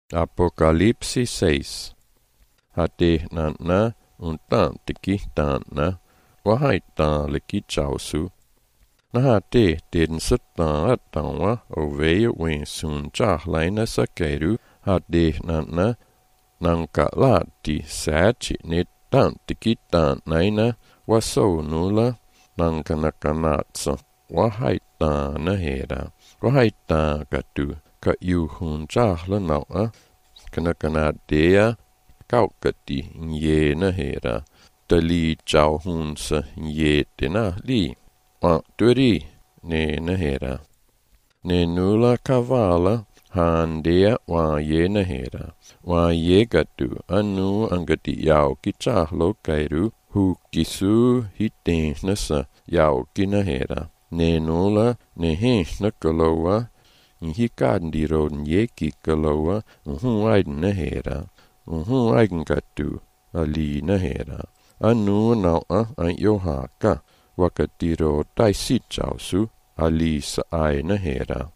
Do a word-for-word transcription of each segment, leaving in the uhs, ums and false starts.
Apocalipsis seis. Hade nanna untaan teki taanna, wahaitaan leki chausu. Nahade den sattaan attawa oveja wen sun jahlaina sakeru, hade nanna nanka laati säächi nettaan teki taannaina, wasounulla nanka nakanaatsa, wahaitaan nahera, wahaitaan katu. Ka yuhun jahla naua, kana kana dea kaukati nye nahera, tali jauhunsa nye tena li, wa turi ne nahera. Ne nula kavala handea wa ye nahera, wa ye gatu anu angati yau ki jahlo kairu, hu kisu hiten nasa yau ki nahera. Ne nula ne hensna kaloa, Hikandiro nyeki kaloa, uhun aiden nahera, uhun aiden katu, ali nahera. Anu naua an johaka, wakatiro taisi chausu, ali sa ai nahera.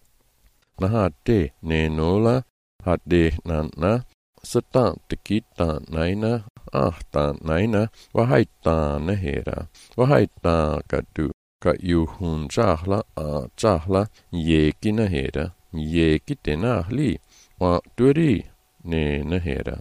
Nahate nenola, hade nanna, satan tekita naina, ahta naina, wahaita nahera, wahaita katu. Ka yuhun jahla a jahla yeki nahera, yeki tenahli, wa turi ne nahera.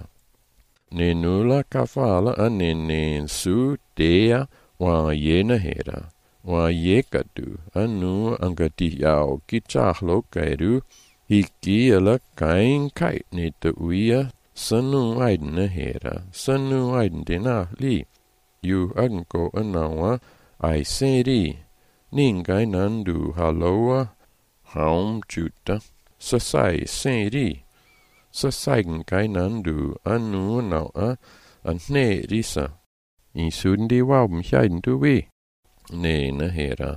Ne nula kafala a ne ne su dea wa ye nahera, wa ye katu, anu angati yao ki jahlo kairu, hiki ala kain kai ne te uia, sanu aiden nahera, sanu aiden tenahli, yu anko anawa, ai seri, Ningai nandu haloa, haum juta, sasai seri, sasai ngai nandu anu naua, anne risa, insundi wau mhiaindu we, ne nahera.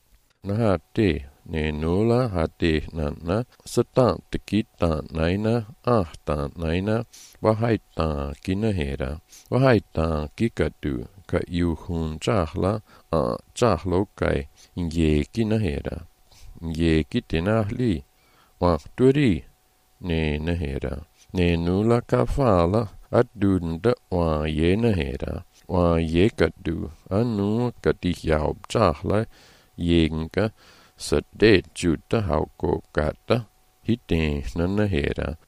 Nahate, ne nula hate nanna, satan tekita naina, ahta naina, wahaita kinahera, wahaita kikatu, ka yuhun jahla, a jahlo kai, Yeki nahera, yeki tenahli, wa turi ne nahera, ne nula kafala adunda wa ye nahera, wa ye kadu anu kati yaub jahla yenka sade juta hauko kata hite na nahera.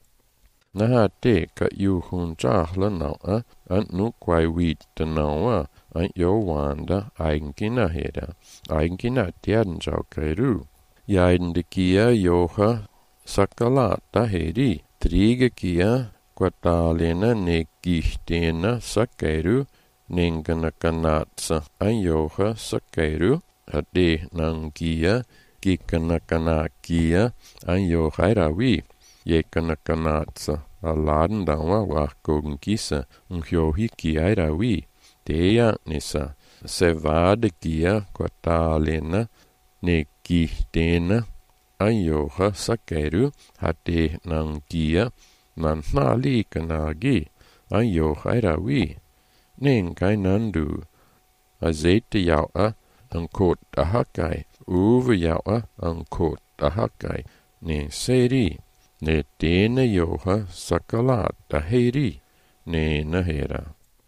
Nahate ka yuhun jahla naua anu kwai wita naua. An yo wanda eigengina hera, eigengina tian jau kairu. Jaiden kia joha sakalata heri, triga kia quatalena ne gihtena sakairu, nengana kanatsa an joha sakairu, ade nangia, gikana kanakia, an johairawi, yekana kanatsa, aladen dawa wakogen kisa, un johi kiairawi. Dea nisa, sevade gia quatalena, ne gihtena, anjoha sakeru, hate nangia, man nali kanagi, anjoha irawi, nengai nandu, azete yaua, ankot ahakai, uve yaua, ankot ahakai, ne seri, ne tena joha sakalata heri, ne nahera.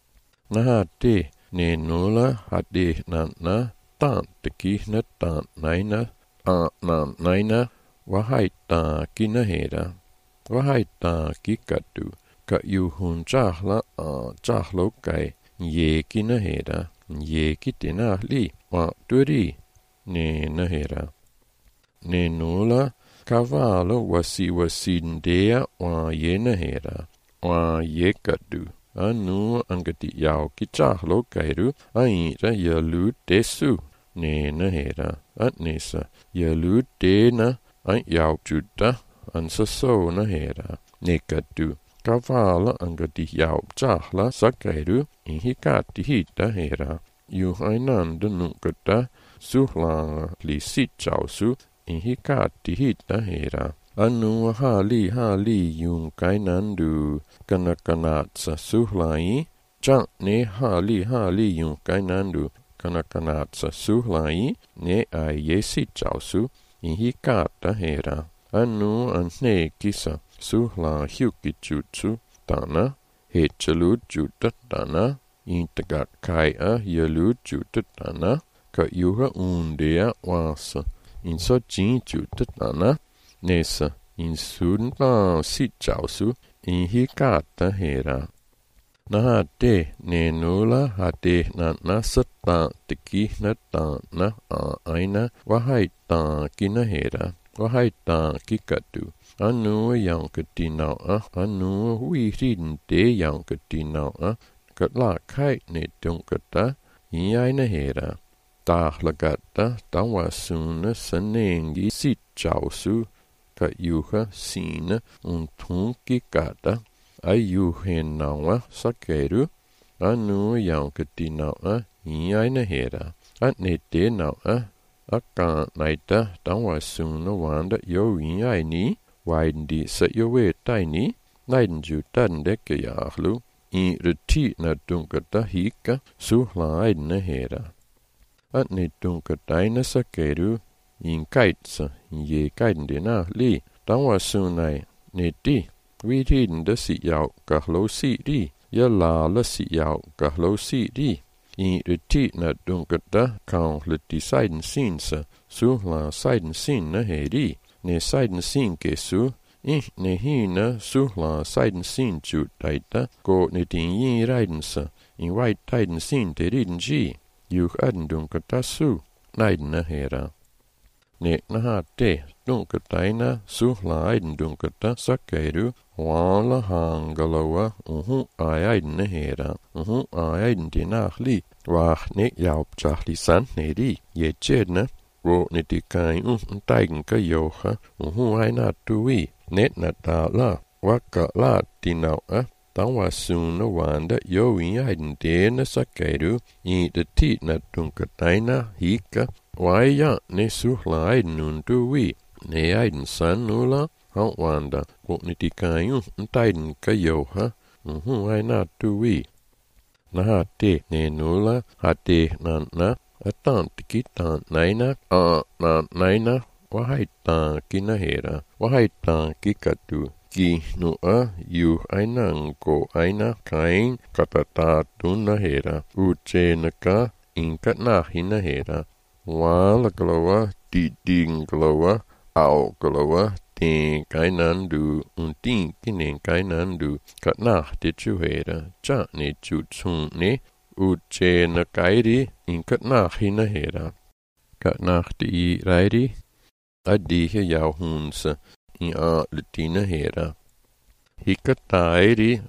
Nahate ne nula hade nanna tan teki na tan naina a nan naina wahaita kinahera wahaita kikatu ka yuhun jahla a jahlo kai ye kinahera ye kitenahli wa turi ne nahera ne nula kavalo wasi wasindea wa ye nahera wa ye katu Anu angati yau ki jahlo kairu, aira yalu desu, ne nahera, atnesa, yalu dena, an yau juta, an saso nahera, nekatu, kavala angati yau jahla sakairu, inhikati hita hera, yuhainanda nukata, suhlanga li sitjausu, inhikati hita hera. Anu hali hali yung kainandu kanakanatsa suhlai, chan ne hali hali yung kainandu kanakanatsa suhlai, ne ai yesi chausu, inhikata hera. Anu anne kisa, su la hiuki jutsu tana he chalu juta tana intagat kai a yalu juta tana ka yuha undea wasa in so jin juta tana nesa in sun pa si chao su in hi kata hera na ha te ne nula ha te na na sata tiki na ta na a aina wa hai ta kina hera wa hai ta kikatu anu yang ketina a anu wi rin te yang ketina a ka la kai ne tung kata in ai na hera ta lagata ta wa sun sanengi si chao su ka yuha sina un tun kikata ayu henawa sakeru anu yang ketina a in ai na hera at ne te na a aka naita ta wa sun wanda yo in ai ni waindi sa yo we tai ni naiden ju tan de ke yahlu in reti na tunkata hika su laid na hera at ne tunkata na sakeru in kaitsa ye kaiden de na li ta wa sun nai ne ti vi tin de si yao ka lo si di ya la la si yao ka lo si di in reti na tunkata kan le ti saiden sin sa su la saiden sin na heri ne saiden sin ke su in ne hina su la saiden sin ju taita ko ne tin yin raiden sa in white taiden sin te rin ji yu adn dun kata su naiden na hera ne na ha te dun kata na su la aiden dun kata sakeru wala hangalowa uhu aiden na hera uhu aiden de nachli wa ne yaup chahli san ne ri ye chedna wo ne ti kai un taigen ka yoha uhu ai na tuwi net na ta la waka la tinau a ta wa sun na wanda yo in aiden de na sakeru i de ti na dun kata na hika wai ya ne su la aiden nun tuwi ne aiden san nula hau wanda wo ne ti kai un taigen ka yoha uhu ai na tuwi na ha te ne nula ha te na na atan tiki tan naina a na naina wa hai ta kina hera wa hai ta kikatu ki nu a yu aina ko aina kain katata tunna hera uche naka inka na hina hera wa la glowa ti ding glowa au glowa te kainan du un tin kinen kainan du katna te chu hera cha ne chu chun ne uche na kairi in katna hina hera katna ti rairi adi he yau hunsa in a latina hera hikatairi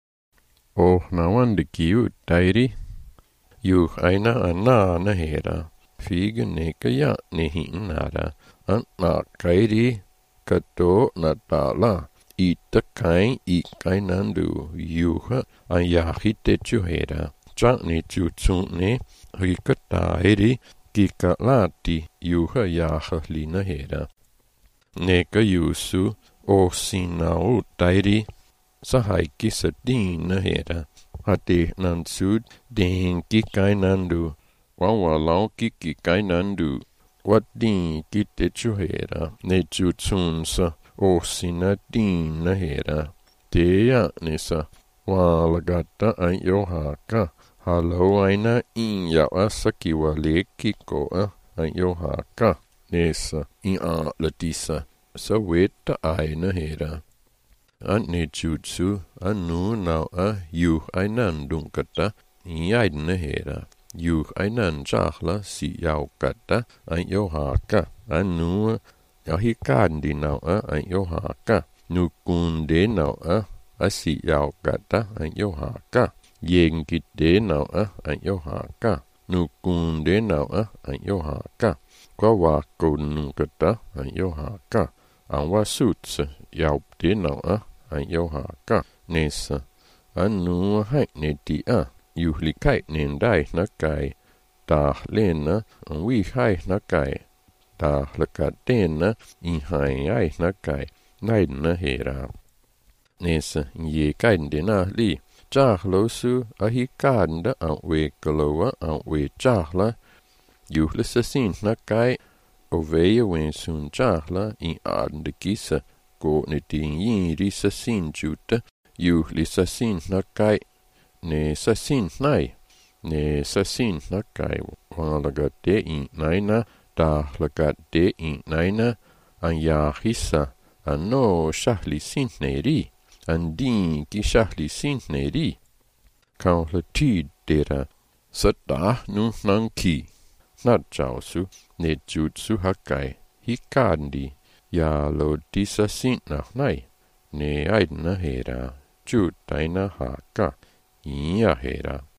oh na wande kiu tairi yu aina anna na hera figa neka ya ne hinara an na kairi kato na tala ita kain i kainandu yuha an yahite chu hera cha ne chu chun ne hikatairi kika lati yuha yaha lina hera neka yusu o sinau tairi sahai kisa din na hera hati nansud den ki kainandu wawa lau ki ki kainandu wat din ki te chu hera ne chu chun sa o sina din na hera te ya nesa wala gata an yohaka halo aina in ya asaki wa leki ko a an yohaka nesa in a latisa sa weta aina hera an ne jutsu an nu nau a yu ainan dunkata in aina hera yu ainan chahla si yau kata an yohaka an nu yahikan di nau a an yohaka nukun de nau a asi yau kata an yohaka yen kit de nau a an yohaka nukun de nau a an yohaka kwa wa kun kata an yohaka an wa suts yau de nau a an yohaka nesa an nu hai ne ti a yu likai nen dai na kai ta lena an wi hai na kai ta lakatena in hai ai na kai nai na hera nesa ye kai de na li cha lo su a hi kan da an we kolowa an we cha la yu lesasin na kai o veia wen sun cha la in an de kisa go ne din yin risa sin juta yu lisa sin na kai ne sa sin nai ne sa sin na kai walaga de in naina da laga de in naina an ya hissa an no shahli sin neri an din ki shahli sin neri kan la tid dera sata nu nan ki nat jausu ne jutsu hakai hikandi ya lo disa sin na nai ne aidna hera jut taina haka iya hera